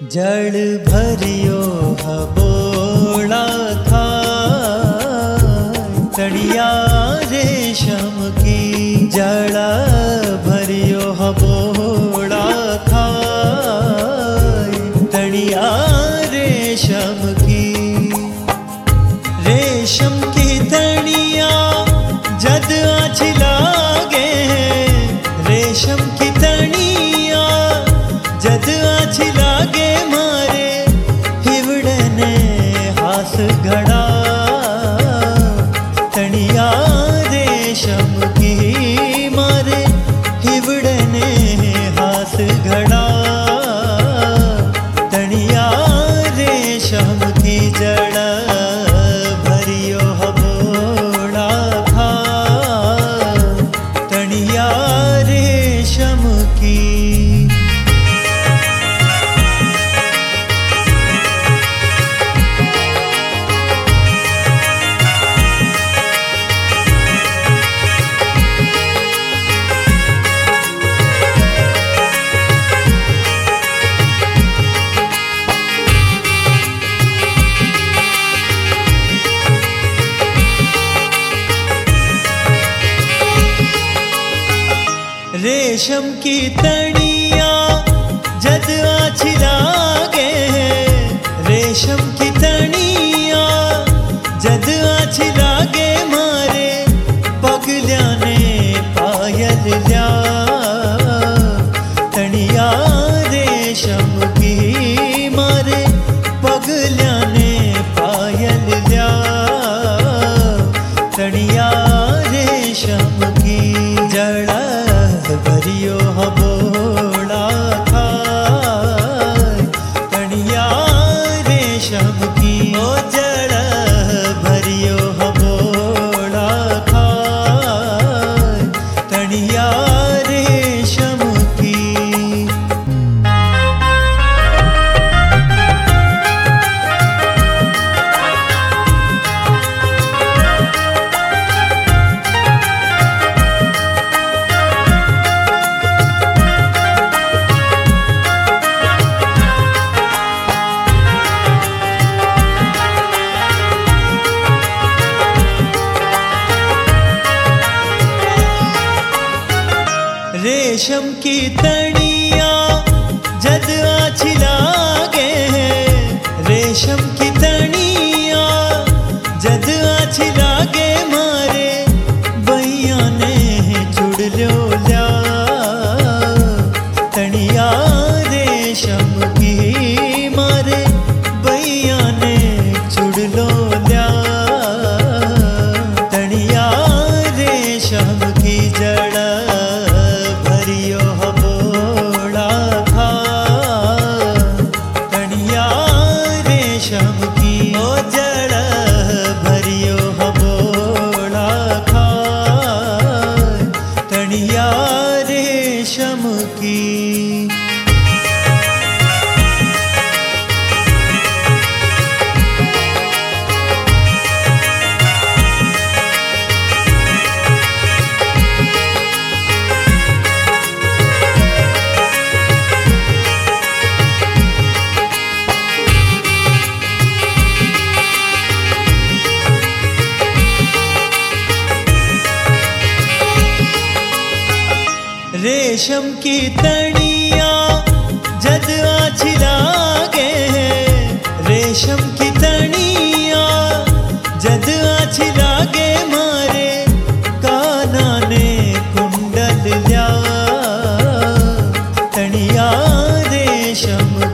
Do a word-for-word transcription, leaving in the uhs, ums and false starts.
जड़ भरियो हबोड़ा खाए तड़िया रेशम की। जड़ भरियो हबोड़ा खाए तड़िया रेशम की। रेशम की तड़िया जद आँच लागे, रेशम की तड़िया जद आँच लागे मारे हिवड़ने हाथ घड़ा। तड़िया रेशम की मारे हिवड़ने हाथ घड़ा। तड़िया रेशम की जड़ भरियो हबोड़ा खाए तड़िया रेशम की। रेशम की तड़िया जद आँच लागे, रेशम की तड़िया जद आँच लागे मारे पगलिया ने पायल लिया। तड़िया रेशम की मारे पगलिया ने पायल लिया। तड़िया रेशम की जड़ भरियो हबोड़ा खाए तड़िया रेशम की। ओ जड़ भरियो हबोड़ा खाए तड़िया रेशम की। रेशम की तड़िया जद आँच लागे, रेशम की तड़िया जद आँच लागे मारे बैया ने जुड़ लो लिया। तड़िया रेशम की मारे बैया ने जुड़ लो लिया। तड़िया रेशम की जड़ भरियो हबोड़ा खाए तड़िया रेशम की। ओ जड़ भरियो हबोड़ा खाए तड़िया रेशम की। रेशम की तड़िया जद आँच लागे, रेशम की तड़िया जद आँच लागे मारे काना ने कुंडल लिया। तड़िया रेशम